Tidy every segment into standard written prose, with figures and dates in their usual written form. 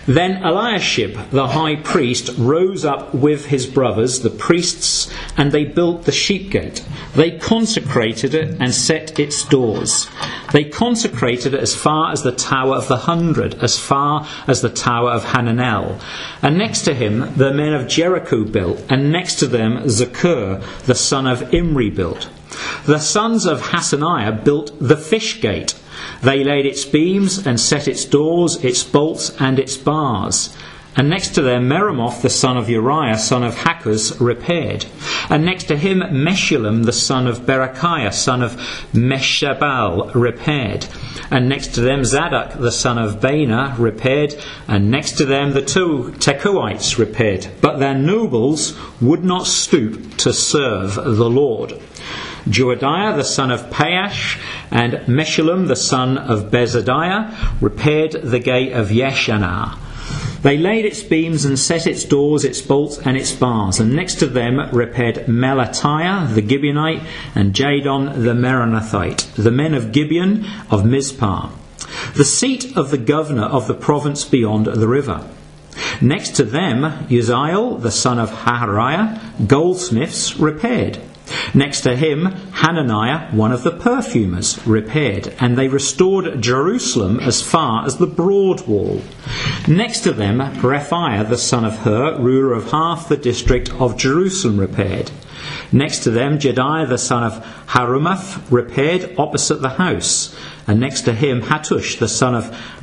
Then Eliashib the high priest rose up with his brothers, the priests, and they built the sheep gate. They consecrated it and set its doors. They consecrated it as far as the Tower of the 100, as far as the Tower of Hananel. And next to him the men of Jericho built, and next to them Zakur, the son of Imri, built. The sons of Hassaniah built the fish gate. They laid its beams and set its doors, its bolts and its bars. And next to them Meremoth the son of Uriah, son of Hakkoz, repaired. And next to him Meshullam the son of Berechiah, son of Meshabal, repaired. And next to them Zadok the son of Baana repaired. And next to them the two Tekoites repaired. But their nobles would not stoop to serve the Lord. Joadiah the son of Paash and Meshullam the son of Bezadiah repaired the gate of Yeshanah. They laid its beams and set its doors, its bolts and its bars. And next to them repaired Melatiah the Gibeonite and Jadon the Meronothite, the men of Gibeon of Mizpah, the seat of the governor of the province beyond the river. Next to them Uzziel the son of Hahariah, goldsmiths, repaired. Next to him Hananiah, one of the perfumers, repaired, and they restored Jerusalem as far as the broad wall. Next to them Rephaiah the son of Hur, ruler of half the district of Jerusalem, repaired. Next to them Jediah the son of Harumath repaired opposite the house, and next to him Hattush the son of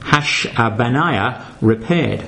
Hashabaniah repaired.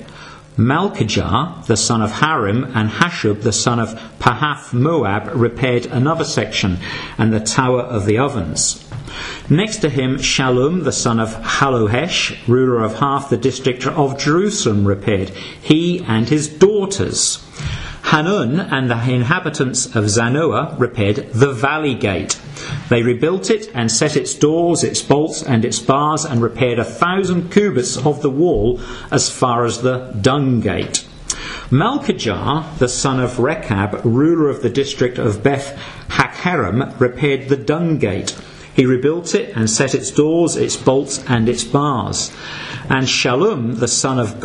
Malchijah the son of Harim and Hashub the son of Pahath Moab repaired another section, and the tower of the ovens. Next to him Shallum the son of Halohesh, ruler of half the district of Jerusalem, repaired, he and his daughters. Hanun and the inhabitants of Zanoah repaired the valley gate. They rebuilt it and set its doors, its bolts and its bars, and repaired 1,000 cubits of the wall as far as the dung gate. Malchijah the son of Rechab, ruler of the district of Beth Hakkerem, repaired the dung gate. He rebuilt it and set its doors, its bolts and its bars. And Shallum the son of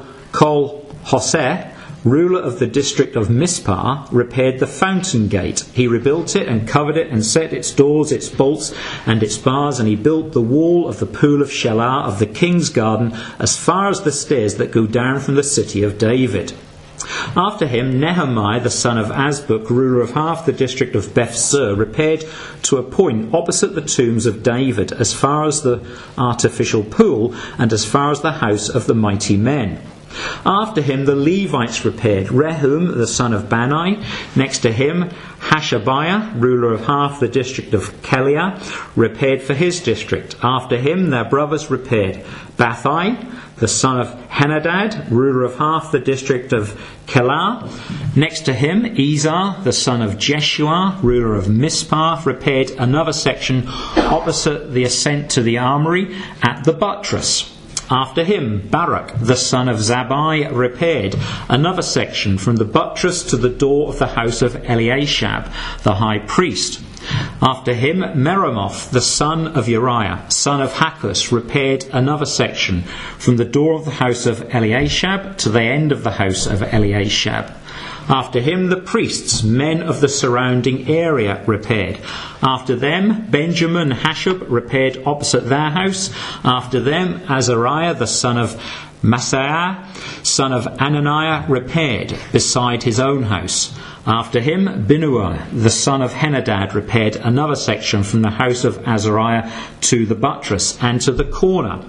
Kol Hoseh, ruler of the district of Mizpah, repaired the fountain gate. He rebuilt it and covered it and set its doors, its bolts and its bars, and he built the wall of the pool of Shelah of the king's garden as far as the stairs that go down from the city of David. After him Nehemiah the son of Azbuk, ruler of half the district of Beth-sur, repaired to a point opposite the tombs of David as far as the artificial pool and as far as the house of the mighty men. After him the Levites repaired. Rehum the son of Bani, next to him Hashabiah, ruler of half the district of Keliah, repaired for his district. After him their brothers repaired. Bathai the son of Henadad, ruler of half the district of Kelah. Next to him Ezer the son of Jeshua, ruler of Mizpah, repaired another section opposite the ascent to the armory at the buttress. After him Barak the son of Zabbai repaired another section from the buttress to the door of the house of Eliashab the high priest. After him Meremoth the son of Uriah, son of Hakkoz, repaired another section from the door of the house of Eliashab to the end of the house of Eliashab. After him the priests, men of the surrounding area, repaired. After them Benjamin and Hashub repaired opposite their house. After them Azariah the son of Maaseiah, son of Ananiah, repaired beside his own house. After him Binnui the son of Henadad repaired another section from the house of Azariah to the buttress and to the corner.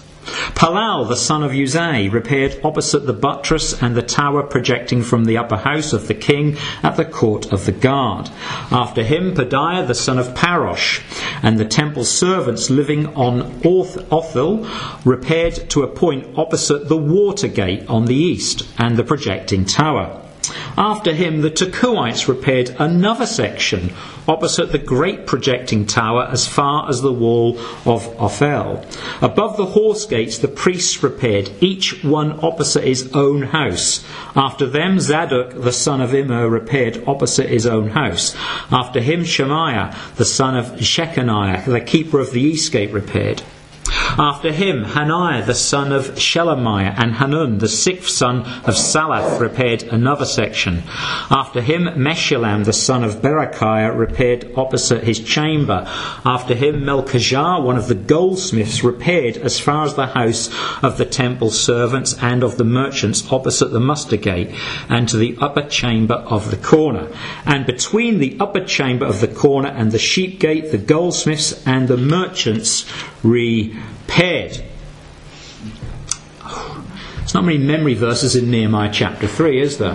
Palal the son of Uzai repaired opposite the buttress and the tower projecting from the upper house of the king at the court of the guard. After him Pedaiah the son of Parosh and the temple servants living on Othel repaired to a point opposite the water gate on the east and the projecting tower. After him the Tekoites repaired another section opposite the great projecting tower as far as the wall of Ophel. Above the horse gates the priests repaired, each one opposite his own house. After them Zadok the son of Immer repaired opposite his own house. After him Shemaiah the son of Shechaniah, the keeper of the east gate, repaired. After him, Hananiah the son of Shelemiah and Hanun the sixth son of Salath repaired another section. After him, Meshullam the son of Berechiah repaired opposite his chamber. After him, Melchijah, one of the goldsmiths, repaired as far as the house of the temple servants and of the merchants opposite the muster gate, and to the upper chamber of the corner. And between the upper chamber of the corner and the sheep gate, the goldsmiths and the merchants repaired. There's not many memory verses in Nehemiah chapter 3, is there?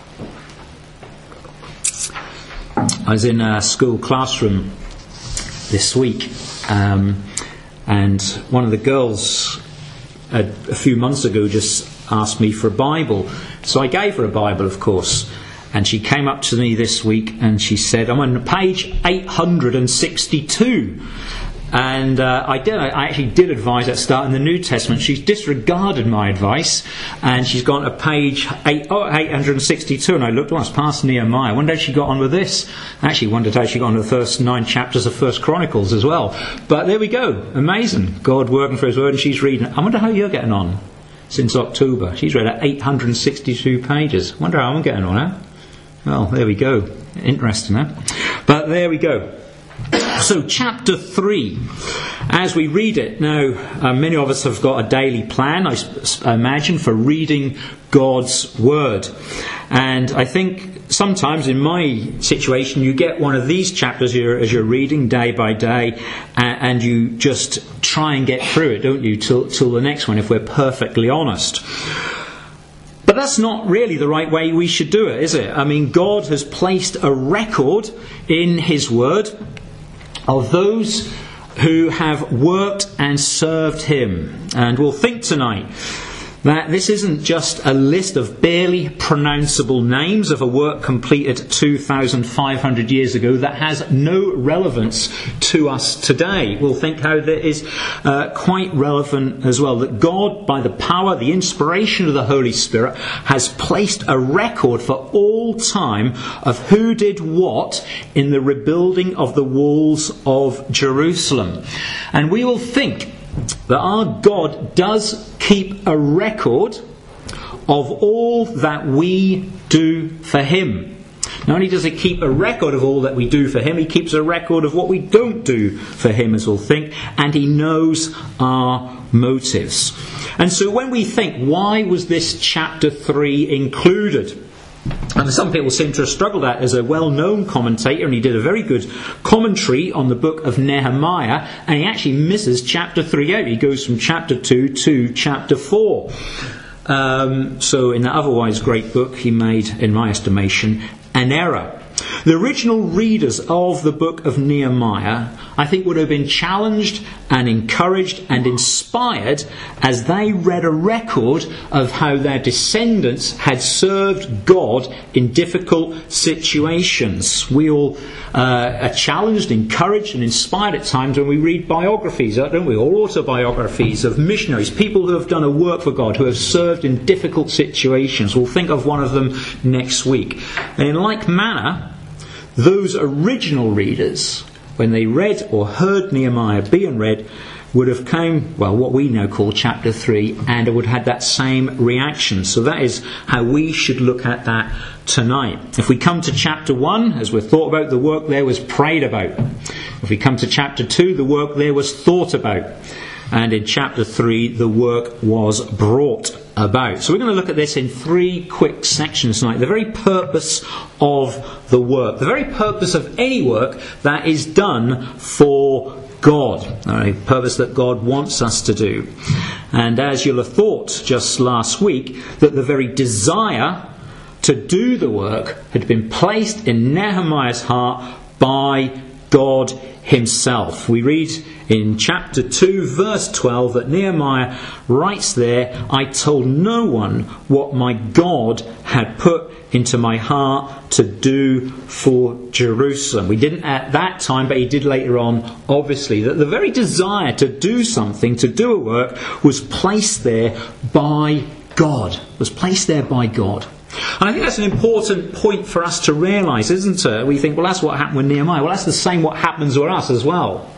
I was in a school classroom this week, and one of the girls a few months ago just asked me for a Bible. So I gave her a Bible, of course. And she came up to me this week and she said, I'm on page 862. And I actually did advise at start in the New Testament. She's disregarded my advice, and she's gone to page 862. And I looked, it's past Nehemiah. I wonder how she got on with this. I actually wondered how she got on to the first 9 chapters of 1 Chronicles as well. But there we go. Amazing. God working for his word, and she's reading. I wonder how you're getting on since October. She's read 862 pages. I wonder how I'm getting on, huh? Well, there we go. Interesting, huh? But there we go. So, chapter 3, as we read it, now, many of us have got a daily plan, I imagine, for reading God's Word. And I think sometimes in my situation, you get one of these chapters as you're reading day by day, and you just try and get through it, don't you, till the next one, if we're perfectly honest. But that's not really the right way we should do it, is it? I mean, God has placed a record in His Word of those who have worked and served Him. And we'll think tonight that this isn't just a list of barely pronounceable names of a work completed 2,500 years ago that has no relevance to us today. We'll think how that is quite relevant as well. That God, by the power, the inspiration of the Holy Spirit, has placed a record for all time of who did what in the rebuilding of the walls of Jerusalem. And we will think that our God does keep a record of all that we do for Him. Not only does He keep a record of all that we do for Him, He keeps a record of what we don't do for Him, as we'll think, and He knows our motives. And so when we think, why was this chapter 3 included? And some people seem to have struggled at, as a well-known commentator, and he did a very good commentary on the book of Nehemiah, and he actually misses chapter 3 out. He goes from chapter 2 to chapter 4. So in that otherwise great book, he made, in my estimation, an error. The original readers of the book of Nehemiah, I think, would have been challenged and encouraged and inspired as they read a record of how their descendants had served God in difficult situations. We all are challenged, encouraged and inspired at times when we read biographies, don't we? Or autobiographies of missionaries, people who have done a work for God, who have served in difficult situations. We'll think of one of them next week. And in like manner, those original readers, when they read or heard Nehemiah being read, would have come, well, what we now call chapter 3, and it would have had that same reaction. So that is how we should look at that tonight. If we come to chapter 1, as we've thought about, the work there was prayed about. If we come to chapter 2, the work there was thought about. And in chapter 3, the work was brought about. So we're going to look at this in 3 quick sections tonight. The very purpose of the work. The very purpose of any work that is done for God. A purpose that God wants us to do. And as you'll have thought just last week, that the very desire to do the work had been placed in Nehemiah's heart by God Himself. We read in chapter 2 verse 12 that Nehemiah writes there, I told no one what my God had put into my heart to do for Jerusalem. We didn't at that time, but he did later on, obviously, that the very desire to do something, to do a work, was placed there by God. Was placed there by God. And I think that's an important point for us to realise, isn't it? We think, well, that's what happened with Nehemiah. Well, that's the same what happens with us as well.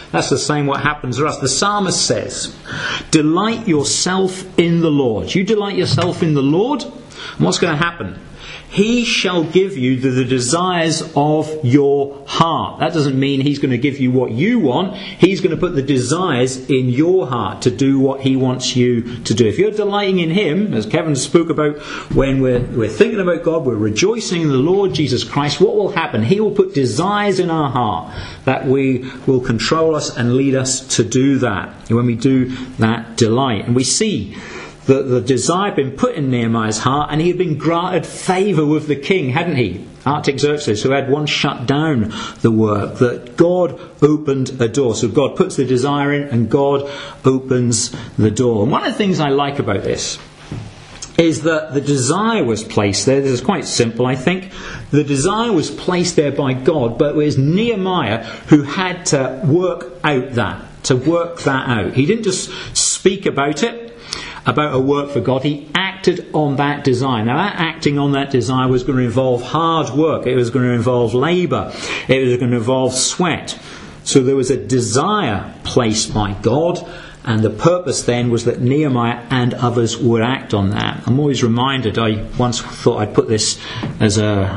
That's the same what happens to us. The psalmist says, delight yourself in the Lord. You delight yourself in the Lord, and what's going to happen? He shall give you the desires of your heart. That doesn't mean he's going to give you what you want. He's going to put the desires in your heart to do what he wants you to do. If you're delighting in him, as Kevin spoke about, when we're thinking about God, we're rejoicing in the Lord Jesus Christ, what will happen? He will put desires in our heart that will control us and lead us to do that. And when we do that delight. And we see the desire had been put in Nehemiah's heart, and he had been granted favour with the king, hadn't he? Artaxerxes, who had once shut down the work, that God opened a door. So God puts the desire in, and God opens the door. And one of the things I like about this is that the desire was placed there. This is quite simple, I think. The desire was placed there by God, but it was Nehemiah who had to work that out. He didn't just speak about it, about a work for God. He acted on that desire. Now, that acting on that desire was going to involve hard work. It was going to involve labour. It was going to involve sweat. So there was a desire placed by God, and the purpose then was that Nehemiah and others would act on that. I'm always reminded, I once thought I'd put this as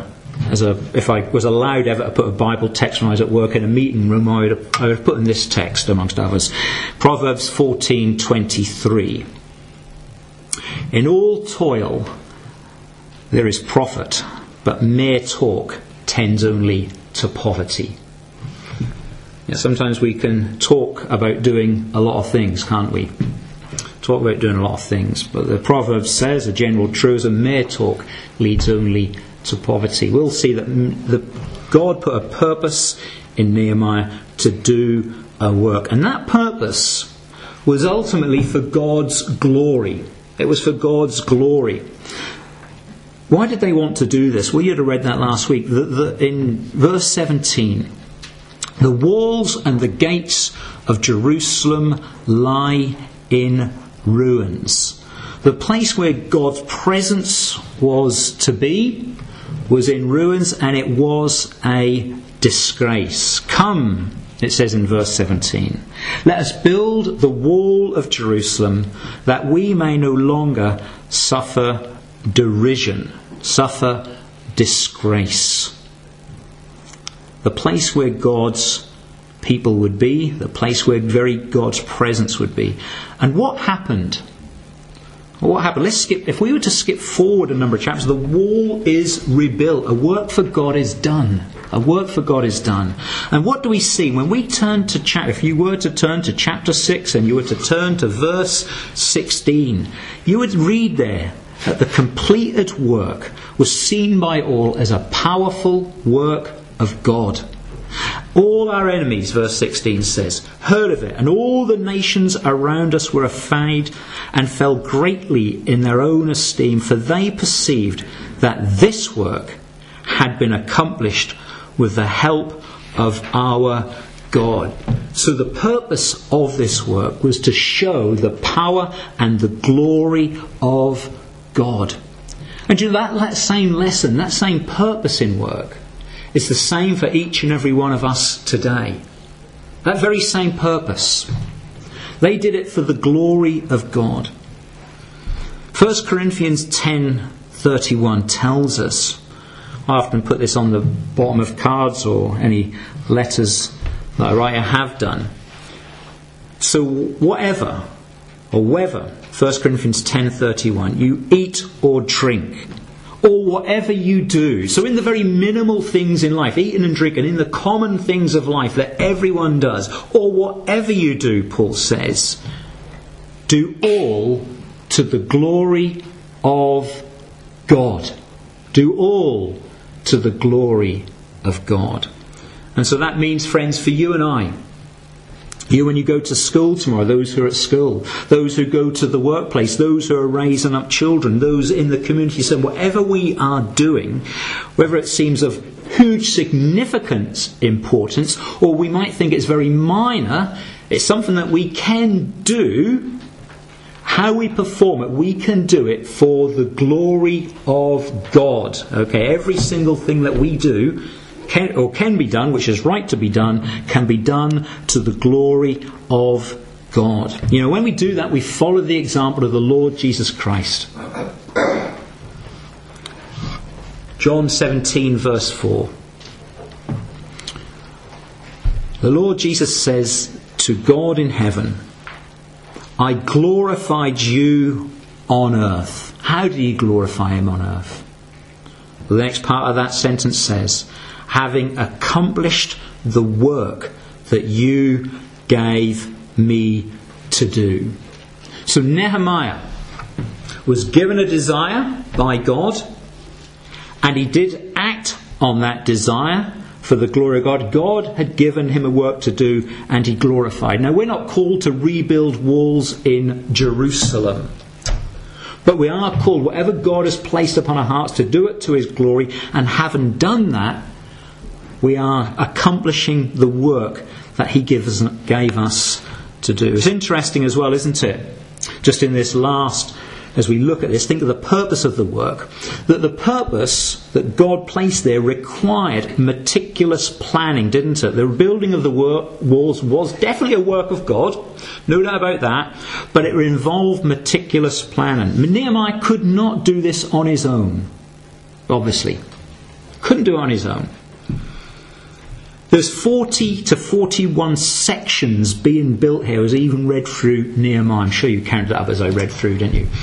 if I was allowed ever to put a Bible text when I was at work in a meeting room, I would have put in this text amongst others. Proverbs 14:23. In all toil there is profit, but mere talk tends only to poverty. Yeah, sometimes we can talk about doing a lot of things, can't we? Talk about doing a lot of things, but the proverb says, a general truism, mere talk leads only to poverty. We'll see that God put a purpose in Nehemiah to do a work, and that purpose was ultimately for God's glory. It was for God's glory. Why did they want to do this? Well, you'd have read that last week. In verse 17, the walls and the gates of Jerusalem lie in ruins. The place where God's presence was to be was in ruins, and it was a disgrace. Come, it says in verse 17, let us build the wall of Jerusalem, that we may no longer suffer derision, suffer disgrace. The place where God's people would be, the place where very God's presence would be. And what happened? What happened? If we were to skip forward a number of chapters, the wall is rebuilt. A work for God is done. A work for God is done. And what do we see? When we turn to if you were to turn to chapter 6 and you were to turn to verse 16, you would read there that the completed work was seen by all as a powerful work of God. All our enemies, verse 16 says, heard of it, and all the nations around us were afraid and fell greatly in their own esteem, for they perceived that this work had been accomplished with the help of our God. So the purpose of this work was to show the power and the glory of God. And you know, that same lesson, that same purpose in work, it's the same for each and every one of us today. That very same purpose. They did it for the glory of God. 1 Corinthians 10:31 tells us, I often put this on the bottom of cards or any letters that I write, I have done. So whatever, or whether, 1 Corinthians 10:31, you eat or drink, or whatever you do. So in the very minimal things in life, eating and drinking, in the common things of life that everyone does, or whatever you do, Paul says, do all to the glory of God. Do all to the glory of God. And so that means, friends, for you and I, you when you go to school tomorrow, those who are at school, those who go to the workplace, those who are raising up children, those in the community, so whatever we are doing, whether it seems of huge significant importance or we might think it's very minor, it's something that we can do. How we perform it, we can do it for the glory of God. Okay, every single thing that we do can be done, which is right to be done, can be done to the glory of God. You know, when we do that, we follow the example of the Lord Jesus Christ. John 17 verse 4. The Lord Jesus says to God in heaven, I glorified you on earth. How did he glorify him on earth? The next part of that sentence says, having accomplished the work that you gave me to do. So Nehemiah was given a desire by God, and he did act on that desire for the glory of God. God had given him a work to do, and he glorified. Now, we're not called to rebuild walls in Jerusalem, but we are called, whatever God has placed upon our hearts, to do it to his glory. And having done that, we are accomplishing the work that he gave us to do. It's interesting as well, isn't it? Just in this last, as we look at this, think of the purpose of the work. That the purpose that God placed there required meticulous planning, didn't it? The building of the walls was definitely a work of God, no doubt about that, but it involved meticulous planning. Nehemiah could not do this on his own, obviously. Couldn't do it on his own. There's 40 to 41 sections being built here, as I even read through Nehemiah. I'm sure you counted it up as I read through, didn't you?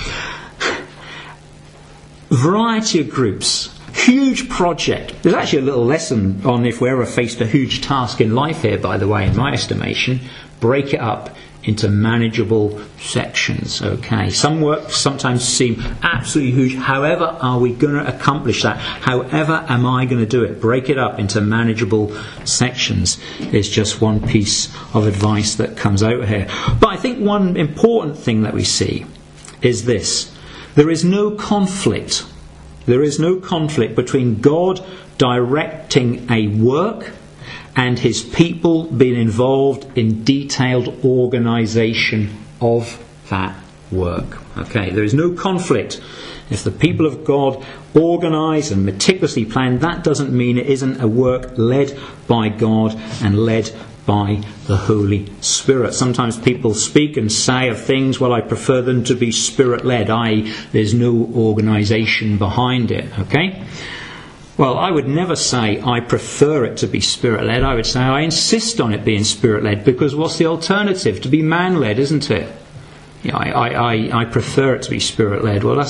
Variety of groups. Huge project. There's actually a little lesson on if we're ever faced a huge task in life here, by the way, in my estimation. Break it up into manageable sections. Okay. Some work sometimes seem absolutely huge. However are we going to accomplish that? However am I going to do it? Break it up into manageable sections is just one piece of advice that comes out here. But I think one important thing that we see is this. There is no conflict. There is no conflict between God directing a work and his people being involved in detailed organisation of that work. Okay, there is no conflict. If the people of God organise and meticulously plan, that doesn't mean it isn't a work led by God and led by the Holy Spirit. Sometimes people speak and say of things, well, I prefer them to be Spirit-led, i.e. there's no organisation behind it. Okay? Well, I would never say I prefer it to be Spirit-led. I would say I insist on it being Spirit-led, because what's the alternative? To be man-led, isn't it? You know, I prefer it to be Spirit-led. Well,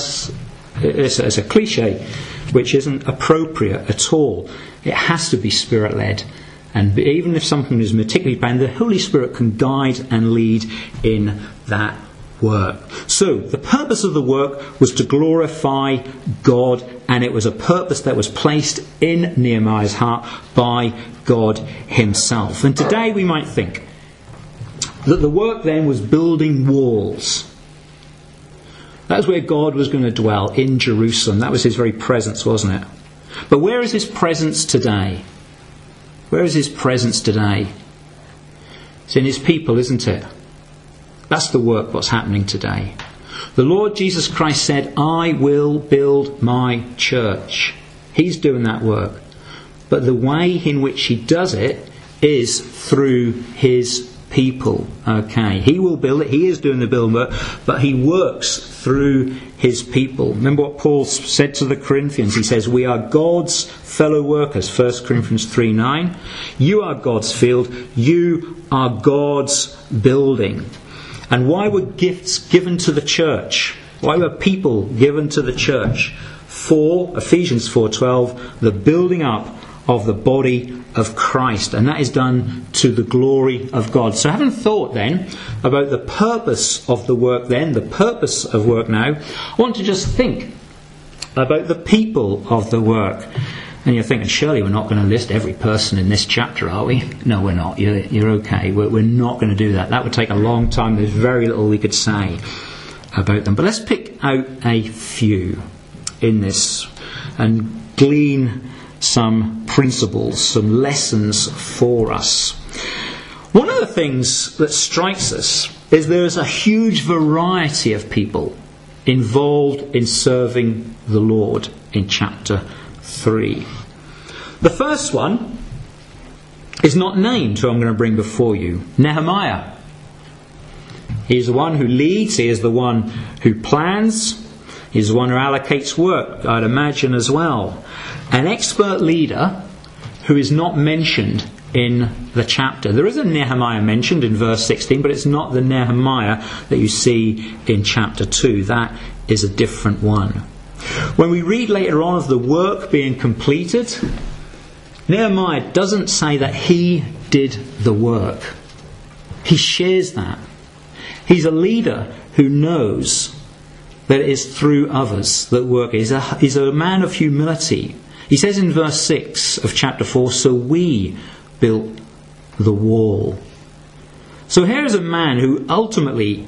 it's a cliche which isn't appropriate at all. It has to be Spirit-led. And even if something is meticulously planned, the Holy Spirit can guide and lead in that work. So, the purpose of the work was to glorify God, and it was a purpose that was placed in Nehemiah's heart by God himself. And today we might think that the work then was building walls. That's where God was going to dwell, in Jerusalem. That was his very presence, wasn't it? But where is his presence today? Where is his presence today? It's in his people, isn't it? That's the work what's happening today. The Lord Jesus Christ said, I will build my church. He's doing that work. But the way in which he does it is through his people. Okay, he will build it. He is doing the building work, but he works through his people. Remember what Paul said to the Corinthians. He says, we are God's fellow workers. 1 Corinthians 3:9. You are God's field. You are God's building. And why were gifts given to the church? Why were people given to the church? For Ephesians 4:12, the building up of the body of Christ, and that is done to the glory of God. So having thought then about the purpose of the work then, the purpose of work now, I want to just think about the people of the work. And you're thinking, surely we're not going to list every person in this chapter, are we? No, we're not. You're okay. We're not going to do that. That would take a long time. There's very little we could say about them. But let's pick out a few in this and glean some principles, some lessons for us. One of the things that strikes us is there is a huge variety of people involved in serving the Lord in chapter 3. The first one is not named, who I'm going to bring before you. Nehemiah. He is the one who leads. He is the one who plans. He is the one who allocates work, I'd imagine, as well. An expert leader who is not mentioned in the chapter. There is a Nehemiah mentioned in verse 16, but it's not the Nehemiah that you see in chapter 2. That is a different one. When we read later on of the work being completed, Nehemiah doesn't say that he did the work. He shares that. He's a leader who knows that it is through others that work. He's a man of humility. He says in verse 6 of chapter 4, so we built the wall. So here is a man who ultimately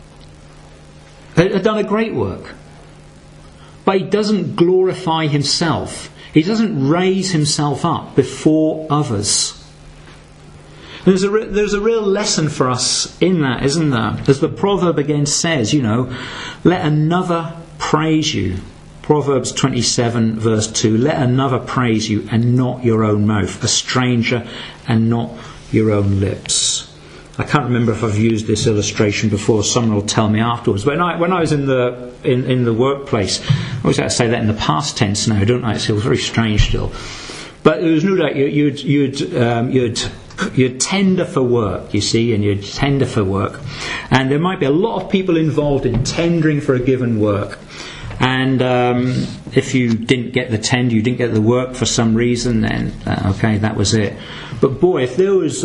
had done a great work. But he doesn't glorify himself. He doesn't raise himself up before others. There's a real lesson for us in that, isn't there? As the proverb again says, let another praise you. Proverbs 27 verse 2, let another praise you and not your own mouth, a stranger and not your own lips. I can't remember if I've used this illustration before. Someone will tell me afterwards. When I was in the workplace, I always have to say that in the past tense now, don't I? It feels very strange still. But there was no doubt you'd tender for work, you see, and you'd tender for work. And there might be a lot of people involved in tendering for a given work. And if you didn't get the tender, you didn't get the work for some reason, then okay, that was it. But boy, if there was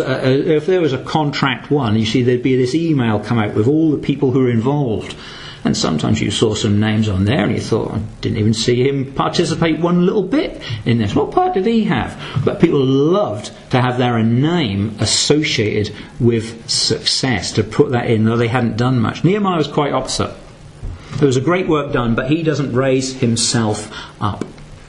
a contract won, you see, there'd be this email come out with all the people who were involved. And sometimes you saw some names on there and you thought, I didn't even see him participate one little bit in this. What part did he have? But people loved to have their name associated with success, to put that in, though they hadn't done much. Nehemiah was quite opposite. There was a great work done, but he doesn't raise himself up.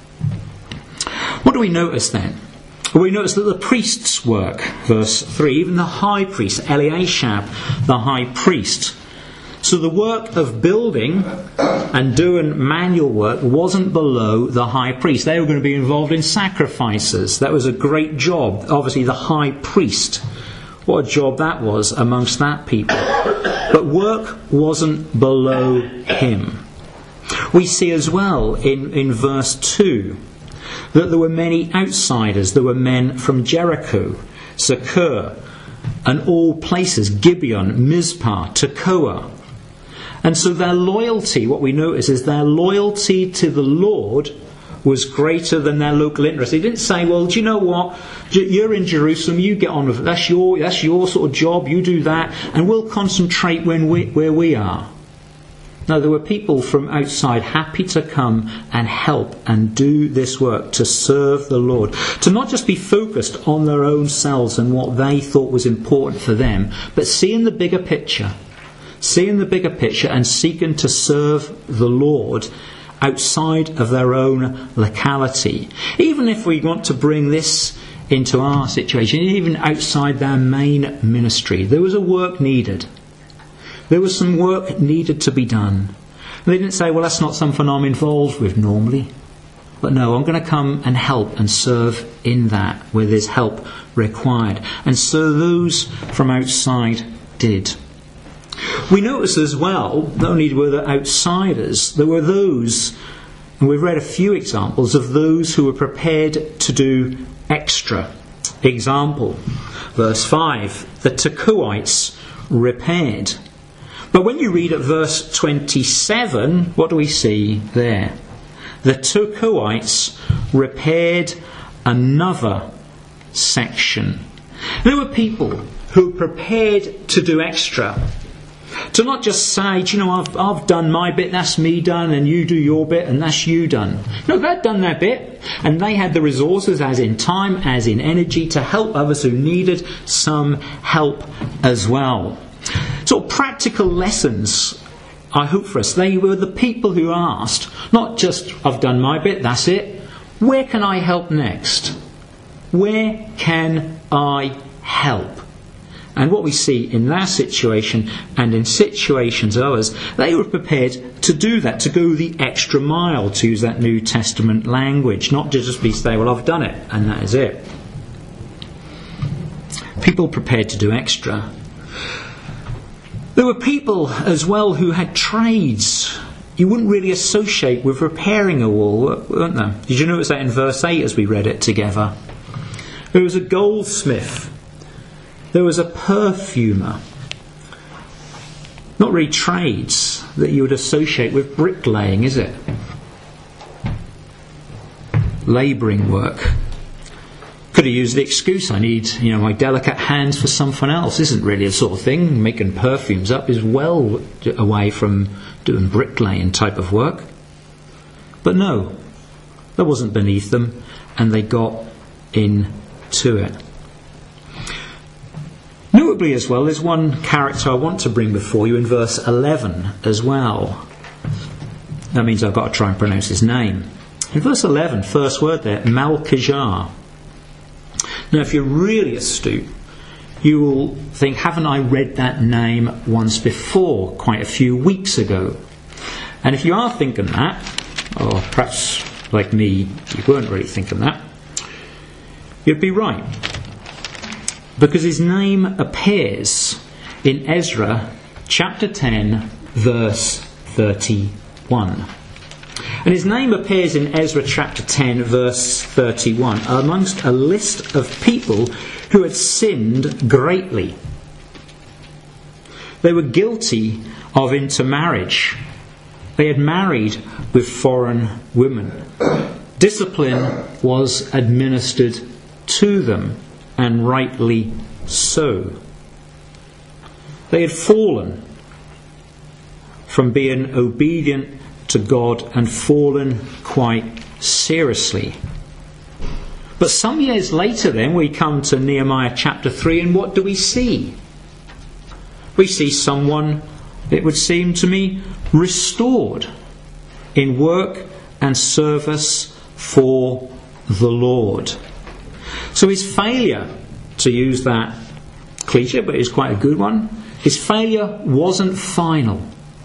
What do we notice then? Well, we notice that the priests work, verse 3, even the high priest, Eliashib, the high priest. So the work of building and doing manual work wasn't below the high priest. They were going to be involved in sacrifices. That was a great job. Obviously the high priest. What a job that was amongst that people. But work wasn't below him. We see as well in verse 2 that there were many outsiders. There were men from Jericho, Sakur, and all places, Gibeon, Mizpah, Tekoa. And so their loyalty, what we notice is their loyalty to the Lord was greater than their local interest. He didn't say, well, do you know what? You're in Jerusalem, you get on with it. That's your sort of job, you do that, and we'll concentrate where we are. No, there were people from outside happy to come and help and do this work to serve the Lord. To not just be focused on their own selves and what they thought was important for them, but seeing the bigger picture. Seeing the bigger picture and seeking to serve the Lord outside of their own locality. Even if we want to bring this into our situation, even outside their main ministry, there was a work needed. There was some work needed to be done. They didn't say, well, that's not something I'm involved with normally. But no, I'm going to come and help and serve in that where there's help required. And so those from outside did. We notice as well, not only were there outsiders, there were those, and we've read a few examples of those who were prepared to do extra. Example, verse 5, the Tekoites repaired. But when you read at verse 27, what do we see there? The Tekoites repaired another section. There were people who were prepared to do extra. To not just say, do you know, I've done my bit, that's me done, and you do your bit, and that's you done. No, they'd done their bit, and they had the resources, as in time, as in energy, to help others who needed some help as well. So practical lessons, I hope for us, they were the people who asked, not just, I've done my bit, that's it. Where can I help next? Where can I help? And what we see in their situation and in situations of others, they were prepared to do that, to go the extra mile, to use that New Testament language, not to just be say, well, I've done it, and that is it. People prepared to do extra. There were people as well who had trades you wouldn't really associate with repairing a wall, weren't there? Did you notice that in verse 8 as we read it together? There was a goldsmith. There was a perfumer. Not really trades that you would associate with bricklaying, is it? Labouring work. Could have used the excuse, I need, my delicate hands for something else. Isn't really the sort of thing. Making perfumes up is well away from doing bricklaying type of work. But no, that wasn't beneath them, and they got into it. Notably as well, there's one character I want to bring before you in verse 11 as well. That means I've got to try and pronounce his name. In verse 11, first word there, Malchijah. Now, if you're really astute, you will think, haven't I read that name once before, quite a few weeks ago? And if you are thinking that, or perhaps like me, you weren't really thinking that, you'd be right. Because his name appears in Ezra chapter 10, verse 31. And his name appears in Ezra chapter 10, verse 31, amongst a list of people who had sinned greatly. They were guilty of intermarriage. They had married with foreign women. Discipline was administered to them, and rightly so. They had fallen from being obedient to God and fallen quite seriously. But some years later then we come to Nehemiah chapter 3, and what do we see? We see someone, it would seem to me, restored in work and service for the Lord. So his failure, to use that cliche, but it's quite a good one, his failure wasn't final.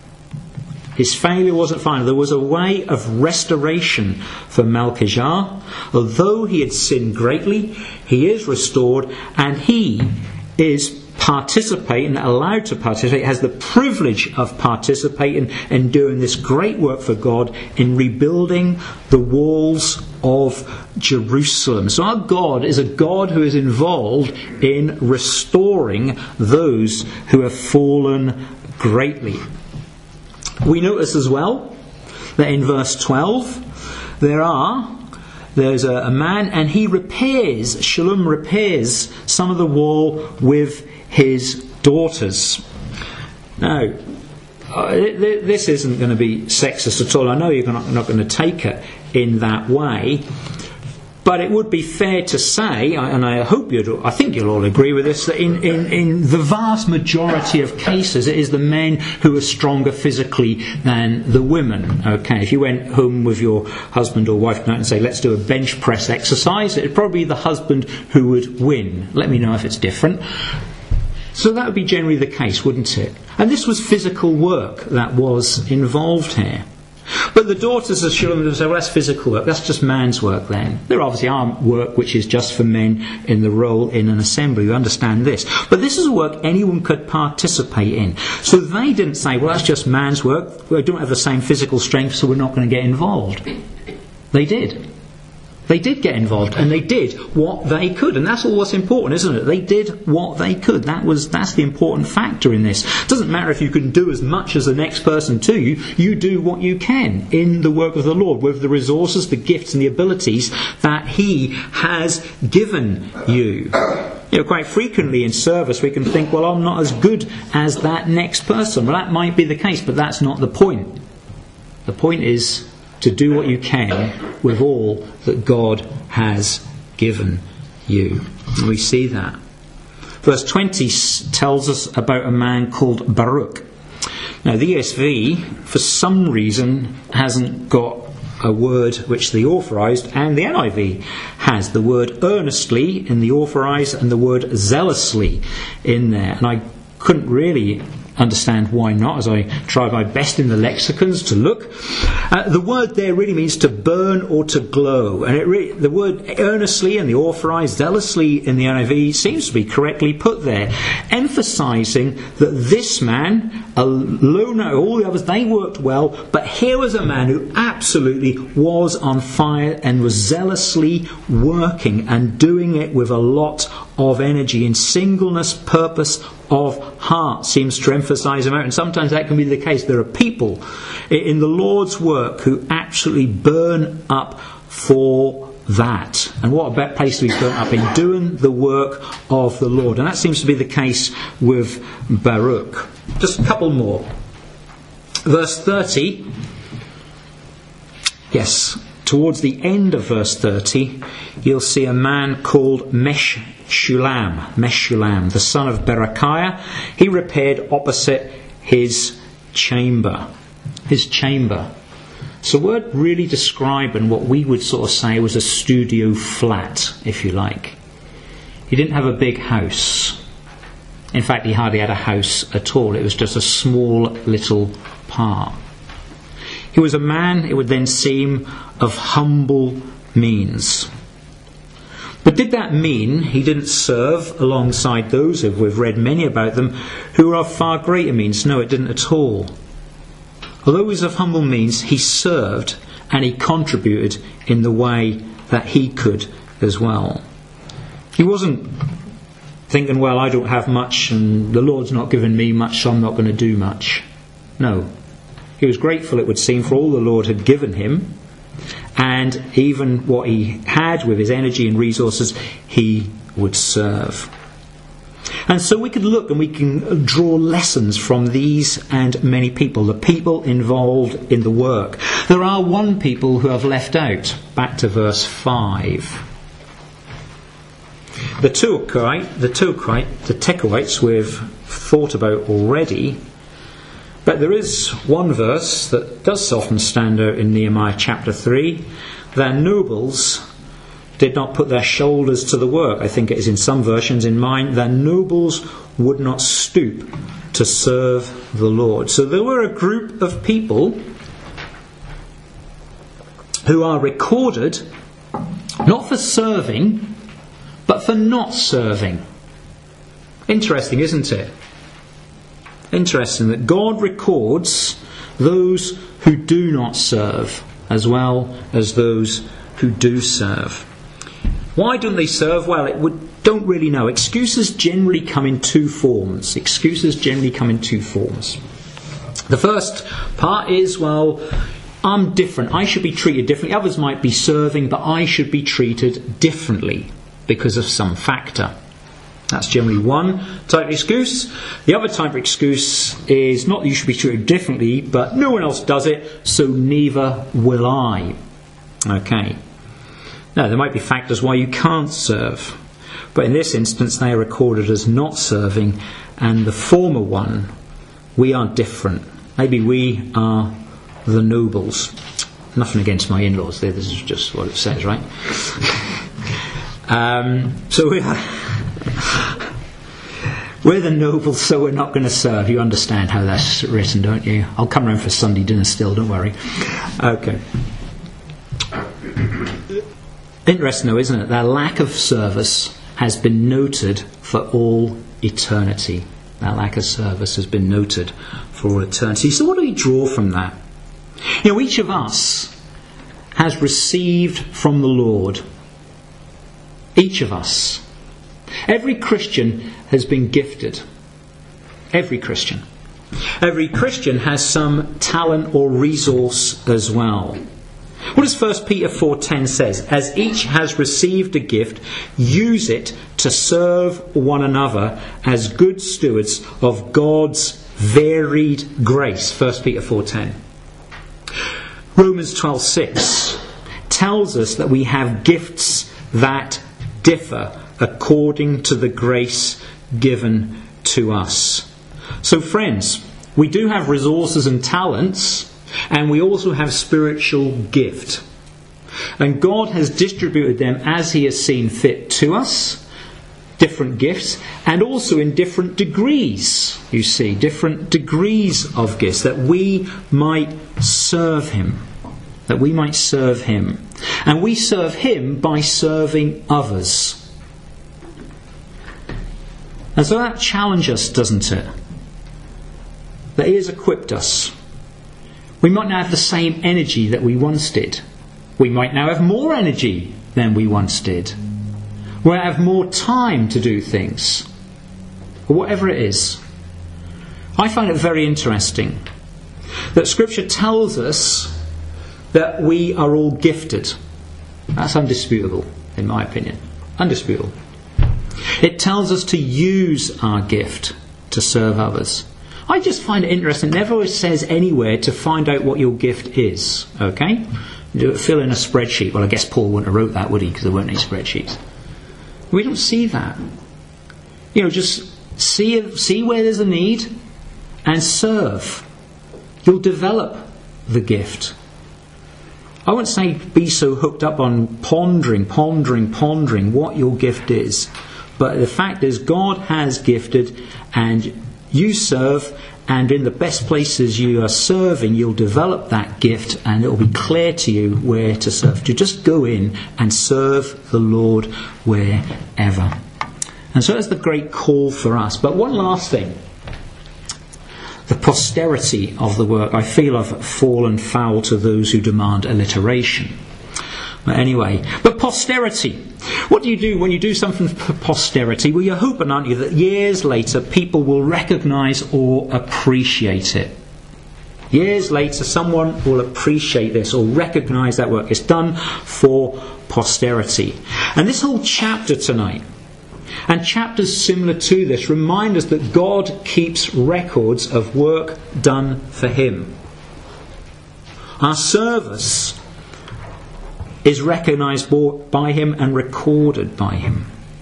His failure wasn't final. There was a way of restoration for Malchijah. Although he had sinned greatly, he is restored, and he is participating, allowed to participate, has the privilege of participating and doing this great work for God in rebuilding the walls of Jerusalem. So our God is a God who is involved in restoring those who have fallen greatly. We notice as well that in verse 12 there's a man, and he repairs, Shallum repairs some of the wall with his daughters. Now, this isn't going to be sexist at all. I know you're not going to take it in that way. But it would be fair to say, and I think you'll all agree with this, that in the vast majority of cases it is the men who are stronger physically than the women. Okay, if you went home with your husband or wife tonight and say, let's do a bench press exercise, it'd probably be the husband who would win. Let me know if it's different. So that would be generally the case, wouldn't it? And this was physical work that was involved here. But the daughters of Shallum would say, well, that's physical work, that's just man's work then. There obviously are work which is just for men in the role in an assembly. We understand this. But this is a work anyone could participate in. So they didn't say, well, that's just man's work, we don't have the same physical strength, so we're not going to get involved. They did. They did get involved, and they did what they could, and that's all what's important, isn't it? They did what they could. That's the important factor in this. It doesn't matter if you can do as much as the next person to you. You do what you can in the work of the Lord with the resources, the gifts, and the abilities that He has given you. Quite frequently in service we can think, well, I'm not as good as that next person. Well, that might be the case, but that's not the point. The point is to do what you can with all that God has given you. And we see that. Verse 20 tells us about a man called Baruch. Now the ESV, for some reason, hasn't got a word which the Authorised, and the NIV has the word earnestly in the Authorised and the word zealously in there. And I couldn't really understand why not, as I try my best in the lexicons to look. The word there really means to burn or to glow. And the word earnestly in the authorized, zealously in the NIV seems to be correctly put there, emphasizing that this man, alone out of all the others, they worked well, but here was a man who absolutely was on fire and was zealously working and doing it with a lot of energy in singleness, purpose of heart. Seems to emphasize him out, and sometimes that can be the case. There are people in the Lord's work who absolutely burn up for that. And what a better place to be burnt up in doing the work of the Lord. And that seems to be the case with Baruch. Just a couple more. Verse 30. Yes, towards the end of verse 30, you'll see a man called Meshullam, the son of Berechiah. He repaired opposite his chamber. His chamber. It's a word really describing what we would sort of say was a studio flat, if you like. He didn't have a big house. In fact, he hardly had a house at all. It was just a small little part. He was a man, it would then seem, of humble means. But did that mean he didn't serve alongside those, if we've read many about them, who were of far greater means? No, it didn't at all. Although he was of humble means, he served and he contributed in the way that he could as well. He wasn't thinking, well, I don't have much and the Lord's not given me much, so I'm not going to do much. No. He was grateful, it would seem, for all the Lord had given him, and even what he had with his energy and resources, he would serve. And so we can look and we can draw lessons from these and many people, the people involved in the work. There are one people who have left out. Back to verse 5. The Tekoites we've thought about already. But there is one verse that does often stand out in Nehemiah chapter 3. Their nobles did not put their shoulders to the work. I think it is in some versions. In mine, their nobles would not stoop to serve the Lord. So there were a group of people who are recorded not for serving, but for not serving. Interesting, isn't it? Interesting that God records those who do not serve as well as those who do serve. Why don't they serve? Well, don't really know. Excuses generally come in two forms. The first part is, well, I'm different. I should be treated differently. Others might be serving, but I should be treated differently because of some factor. That's generally one type of excuse. The other type of excuse is not that you should be treated differently, but no one else does it, so neither will I. Okay. Now, there might be factors why you can't serve, but in this instance they are recorded as not serving, and the former one, we are different. Maybe we are the nobles. Nothing against my in-laws there, this is just what it says, right? So we're the nobles, so we're not going to serve. You understand how that's written, don't you? I'll come round for Sunday dinner still, don't worry. Okay. Interesting though, isn't it? Their lack of service has been noted for all eternity. That lack of service has been noted for all eternity. So what do we draw from that? You know, each of us has received from the Lord. Each of us. Every Christian has been gifted. Every Christian. Every Christian has some talent or resource as well. What does 1 Peter 4:10 says? As each has received a gift, use it to serve one another as good stewards of God's varied grace. 1 Peter 4:10. Romans 12:6 tells us that we have gifts that differ according to the grace given to us. So friends, we do have resources and talents, and we also have spiritual gift. And God has distributed them as He has seen fit to us. different gifts, and also in different degrees, you see, different degrees of gifts, that we might serve him. That we might serve him. And we serve him by serving others. And so that challenges us, doesn't it? That he has equipped us. We might now have the same energy that we once did. We might now have more energy than we once did. We'll have more time to do things. Or whatever it is. I find it very interesting that Scripture tells us that we are all gifted. That's undisputable, in my opinion. Undisputable. It tells us to use our gift to serve others. I just find it interesting. It never says anywhere to find out what your gift is. Okay? Fill in a spreadsheet. Well, I guess Paul wouldn't have wrote that, would he? Because there weren't any spreadsheets. We don't see that. Just see where there's a need and serve. You'll develop the gift. I wouldn't say be so hooked up on pondering what your gift is. But the fact is, God has gifted, and you serve, and in the best places you are serving, you'll develop that gift, and it will be clear to you where to serve. To just go in and serve the Lord wherever. And so that's the great call for us. But one last thing. The posterity of the work. I feel I've fallen foul to those who demand alliteration. But anyway, but posterity. What do you do when you do something for posterity? Well, you're hoping, aren't you, that years later people will recognise or appreciate it. Years later someone will appreciate this or recognise that work. It's done for posterity. And this whole chapter tonight, and chapters similar to this, remind us that God keeps records of work done for him. Our service is recognised by him and recorded by him.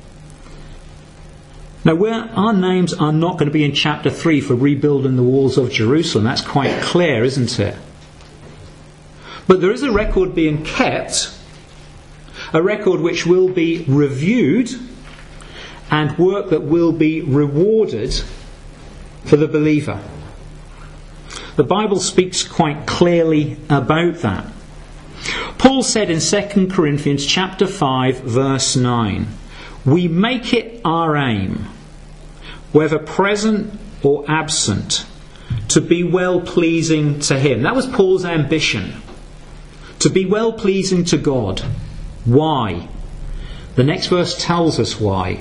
Now, where our names are not going to be in chapter 3 for rebuilding the walls of Jerusalem, that's quite clear, isn't it? But there is a record being kept, a record which will be reviewed, and work that will be rewarded for the believer. The Bible speaks quite clearly about that. Paul said in 2 Corinthians chapter 5 verse 9, "We make it our aim, whether present or absent, to be well-pleasing to him." That was Paul's ambition. To be well-pleasing to God. Why? The next verse tells us why.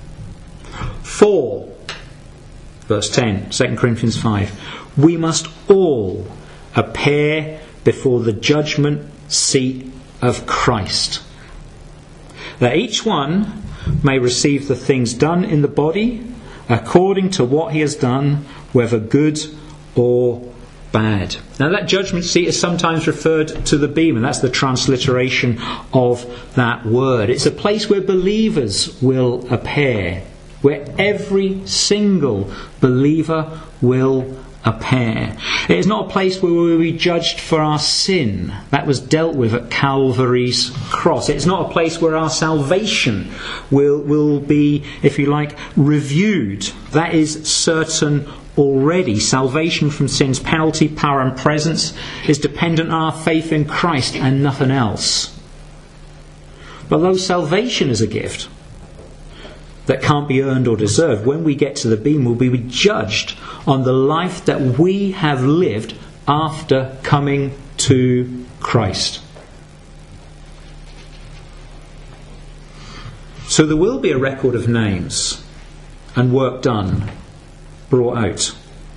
For, verse 10, 2 Corinthians 5, "We must all appear before the judgment seat of Christ, that each one may receive the things done in the body according to what he has done, whether good or bad." Now that judgment seat is sometimes referred to the bema. That's the transliteration of that word. It's a place where believers will appear, where every single believer will appear. It is not a place where we will be judged for our sin. That was dealt with at Calvary's cross. It's not a place where our salvation will be, if you like, reviewed. That is certain already. Salvation from sin's penalty, power and presence is dependent on our faith in Christ and nothing else. But though salvation is a gift that can't be earned or deserved, when we get to the beam, we'll be judged on the life that we have lived after coming to Christ. So there will be a record of names and work done brought out.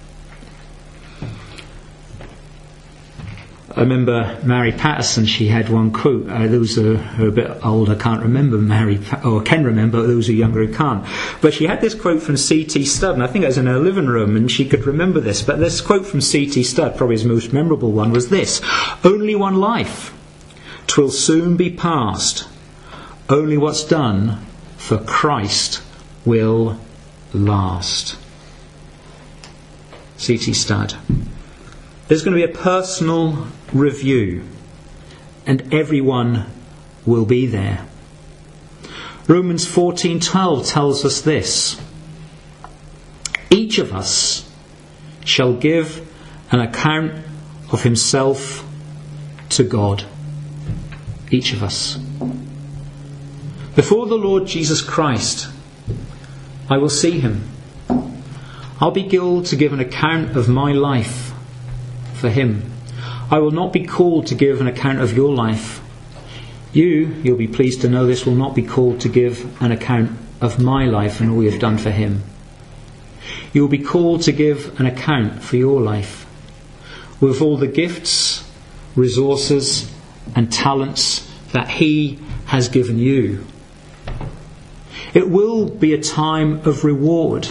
I remember Mary Patterson, she had one quote. Those who are a bit older can't remember or can remember, those who are younger who can't. But she had this quote from C.T. Studd, and I think it was in her living room, and she could remember this. But this quote from C.T. Studd, probably his most memorable one, was this: "Only one life, 'twill soon be past. Only what's done for Christ will last." C.T. Studd. There's going to be a personal review, and everyone will be there. Romans 14:12 tells us this: each of us shall give an account of himself to God. Each of us. Before the Lord Jesus Christ, I will see him. I'll be called to give an account of my life for him. I will not be called to give an account of your life. You'll be pleased to know this, will not be called to give an account of my life and all you've done for him. You will be called to give an account for your life, with all the gifts, resources and talents that he has given you. It will be a time of reward.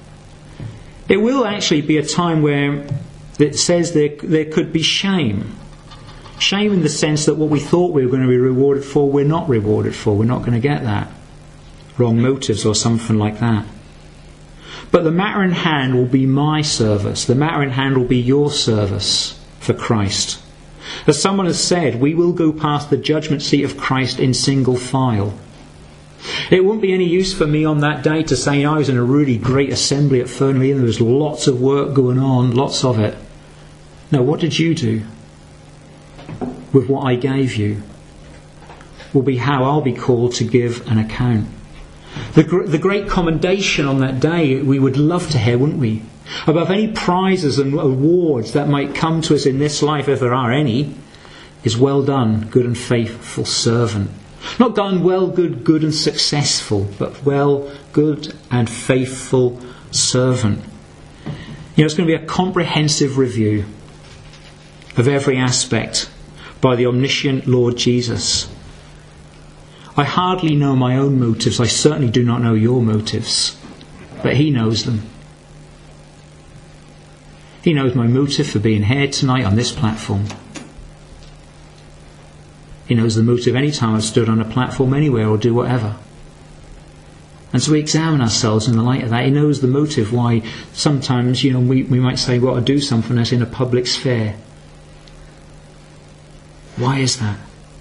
It will actually be a time where it says there could be shame. Shame in the sense that what we thought we were going to be rewarded for, we're not rewarded for. We're not going to get that. Wrong motives or something like that. But the matter in hand will be my service. The matter in hand will be your service for Christ. As someone has said, we will go past the judgment seat of Christ in single file. It won't be any use for me on that day to say I was in a really great assembly at Fernley and there was lots of work going on, lots of it. No, what did you do with what I gave you? Will be how I'll be called to give an account. The great commendation on that day we would love to hear, wouldn't we? Above any prizes and awards that might come to us in this life, if there are any, is well done, good and faithful servant. Not done well, good and successful, but well, good and faithful servant. You know, it's going to be a comprehensive review of every aspect by the omniscient Lord Jesus. I hardly know my own motives. I certainly do not know your motives, but he knows them. He knows my motive for being here tonight on this platform. He knows the motive any time I've stood on a platform anywhere or do whatever. And so we examine ourselves in the light of that. He knows the motive why sometimes, we might say, well, to do something that's in a public sphere. Why is that?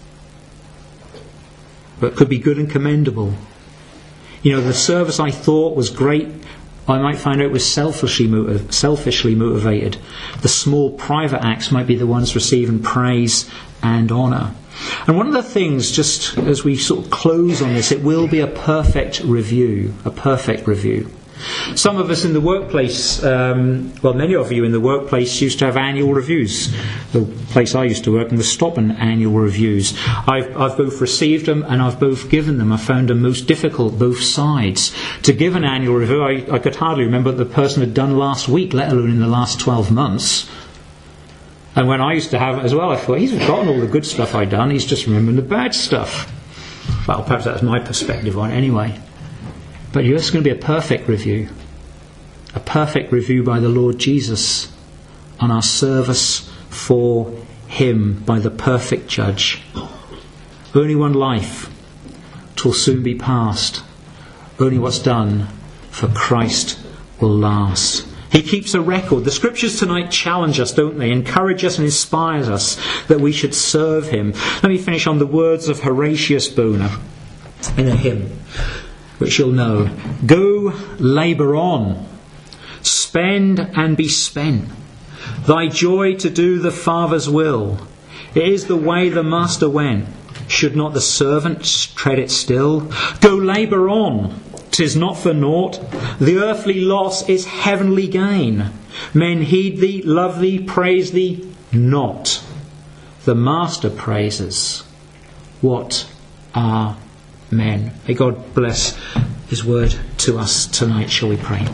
But it could be good and commendable. The service I thought was great, I might find out it was selfishly motivated. The small private acts might be the ones receiving praise and honour. And one of the things, just as we sort of close on this, it will be a perfect review. Some of us in the workplace, many of you in the workplace used to have annual reviews. The place I used to work in was stopping annual reviews. I've both received them and I've both given them. I found them most difficult, both sides. To give an annual review, I could hardly remember what the person had done last week, let alone in the last 12 months. And when I used to have it as well, I thought, he's forgotten all the good stuff I'd done, he's just remembering the bad stuff. Well, perhaps that was my perspective on it anyway. But it's going to be a perfect review. A perfect review by the Lord Jesus on our service for him by the perfect judge. Only one life, 'twill soon be past. Only what's done for Christ will last. He keeps a record. The scriptures tonight challenge us, don't they? Encourage us and inspire us that we should serve him. Let me finish on the words of Horatius Bonar in a hymn, which you'll know. Go, labour on, spend and be spent. Thy joy to do the Father's will. It is the way the Master went. Should not the servant tread it still? Go labour on. 'Tis not for naught. The earthly loss is heavenly gain. Men heed thee, love thee, praise thee not. The Master praises. What are men? May God bless his word to us tonight. Shall we pray?